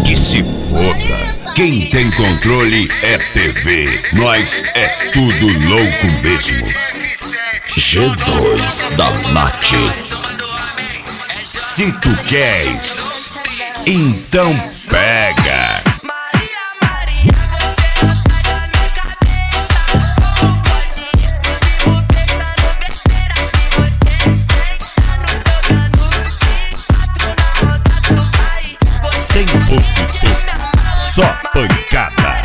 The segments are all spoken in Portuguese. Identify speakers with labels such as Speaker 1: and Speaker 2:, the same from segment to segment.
Speaker 1: Que se foda. Quem tem controle é TV. Nós é tudo louco mesmo. G2 da NAT. Se tu queres, então pega. Sem puff, só pancada.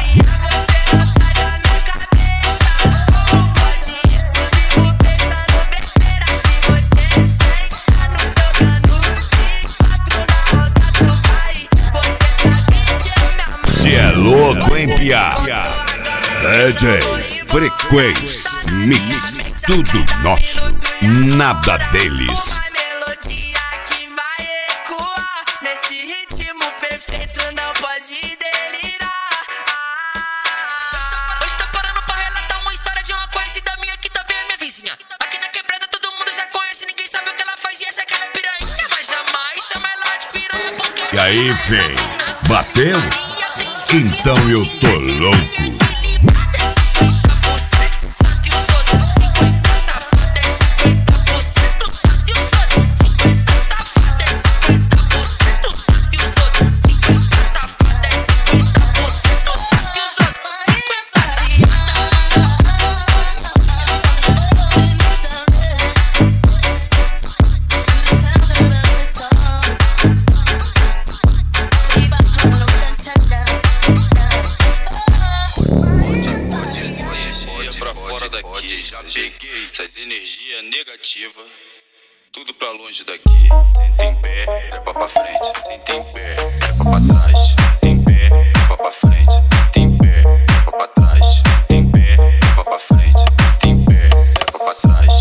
Speaker 1: Se é louco, hein, piá? DJ Frequência Mix, tudo nosso, nada deles. E aí, vem, bateu? Então eu tô louco.
Speaker 2: Daqui, já peguei essas energias negativas, tudo pra longe daqui. Senta em pé, trepa pra frente. Senta em pé, trepa pra trás. Senta em pé, trepa pra frente. Senta em pé, trepa pra trás. Senta em pé, trepa pra frente. Senta em pé, trepa pra trás.